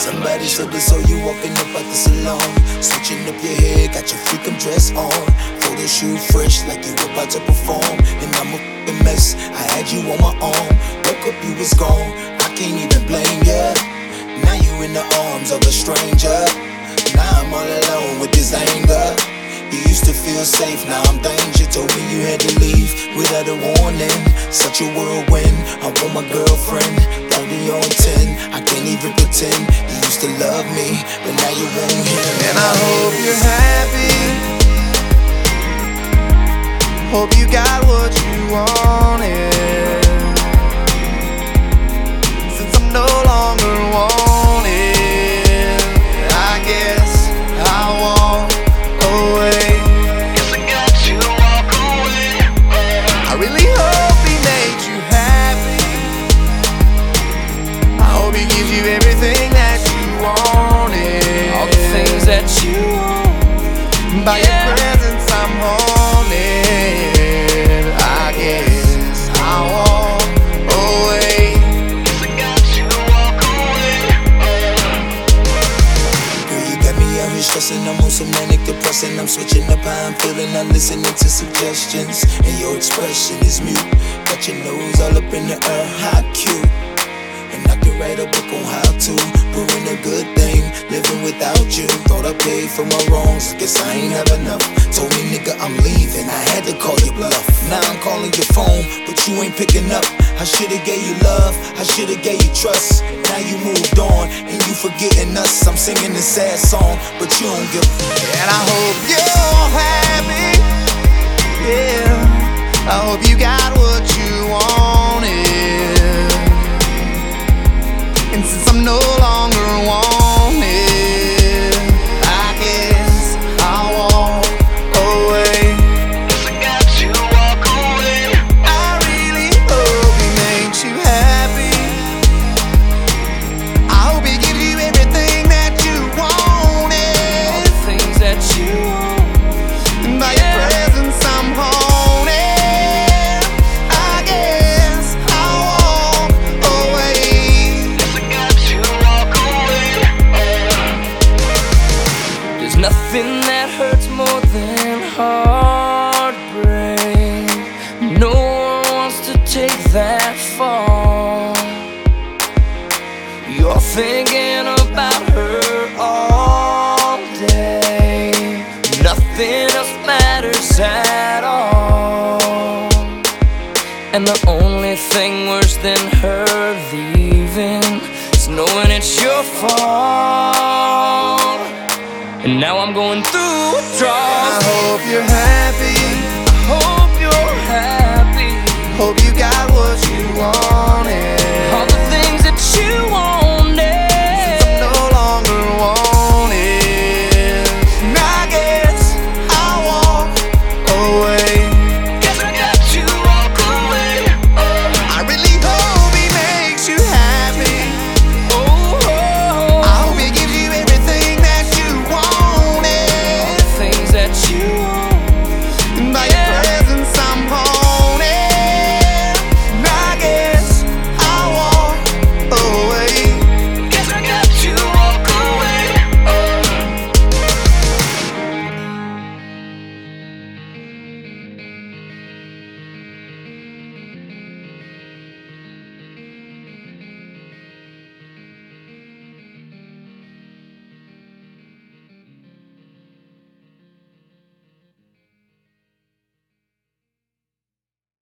Somebody said this, so you walking up out the salon, switching up your hair, got your freakum dress on, photo shoot fresh like you about to perform. And I'm a f***ing mess, I had you on my arm, woke up you was gone, I can't even blame ya. Now you in the arms of a stranger, now I'm all alone with this anger. You used to feel safe, now I'm danger. Told me you had to leave without a warning. Such a whirlwind, I want my girlfriend 30 on 10, I can't even pretend. You used to love me, but now you won't hear. And I hope you're happy, hope you got what you wanted. Since I'm no longer wanted, I guess I'll walk away. Guess I got to walk away. I really hope he made you happy. I hope he gives you everything that you wanted. All the things that you want. By your presence I'm haunted. I guess I'll walk away. Guess I got to walk away. Girl, you got me out here stressing, I'm on some manic depressing. I'm switching up how I'm feeling, I'm listening to suggestions, and your expression is mute. Got your nose all up in the air, how cute. And I could write a book on how to ruin a good thing, living without you. Thought I paid for my wrongs, guess I ain't have enough. Told me nigga I'm leaving, I had to call your bluff. Now I'm calling your phone, but you ain't picking up. I should've gave you love, I should've gave you trust. Now you moved on, and you forgetting us. I'm singing this sad song, but you don't give a. And I hope you're happy. Yeah, I hope you got what you wanted. And since I'm no longer wanted, I guess I'll walk away. Guess I got to walk away. I really hope he makes you happy. I hope he gives you everything that you wanted. All the things that you want. By your presence I'm haunted. I guess I'll walk away. Guess I got to walk away. There's nothing that hurts more than heartbreak. No one wants to take that fall. You're thinking about her all day. Nothing else matters at all. And the only thing worse than her leaving is knowing it's your fault. And now I'm going through I withdrawals. hope you're